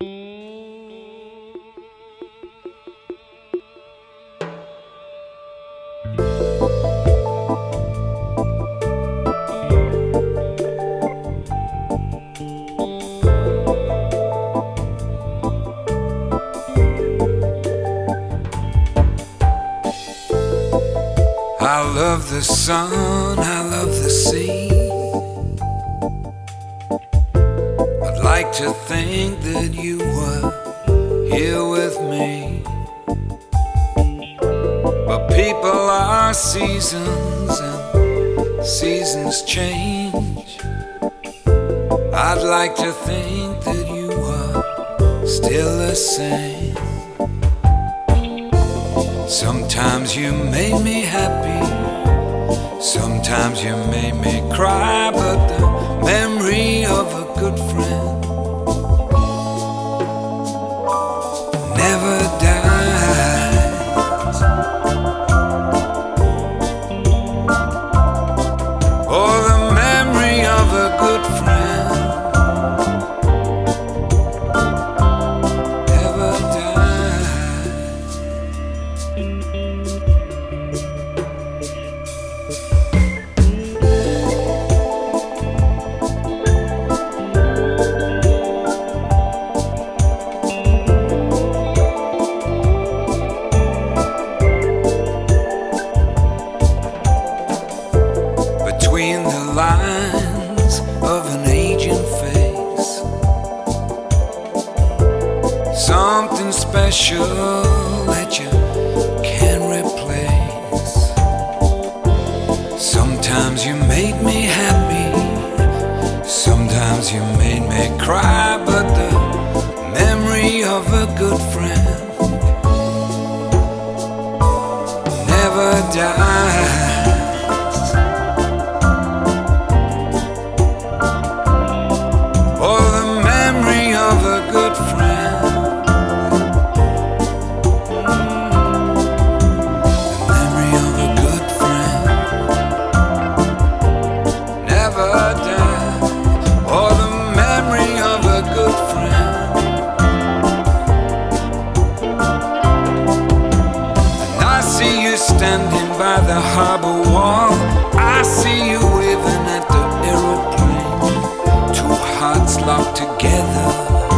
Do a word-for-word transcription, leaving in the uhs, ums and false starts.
I love the sun, I love the sea. I'd like to think that you were here with me, but people are seasons and seasons change. I'd like to think that you were still the same. Sometimes you made me happy, sometimes you made me cry, but the memory of a good friend never dies. Oh, the memory of a good friend never dies. Between the lines of an aging face, something special that you can't replace. Sometimes you made me happy, sometimes you made me cry, but the memory of a good friend never dies. Oh, the memory of a good friend, the memory of a good friend never dies. Oh, the memory of a good friend. And I see you standing by the harbor wall, I see you waving at the aeroplane. Two hearts locked together,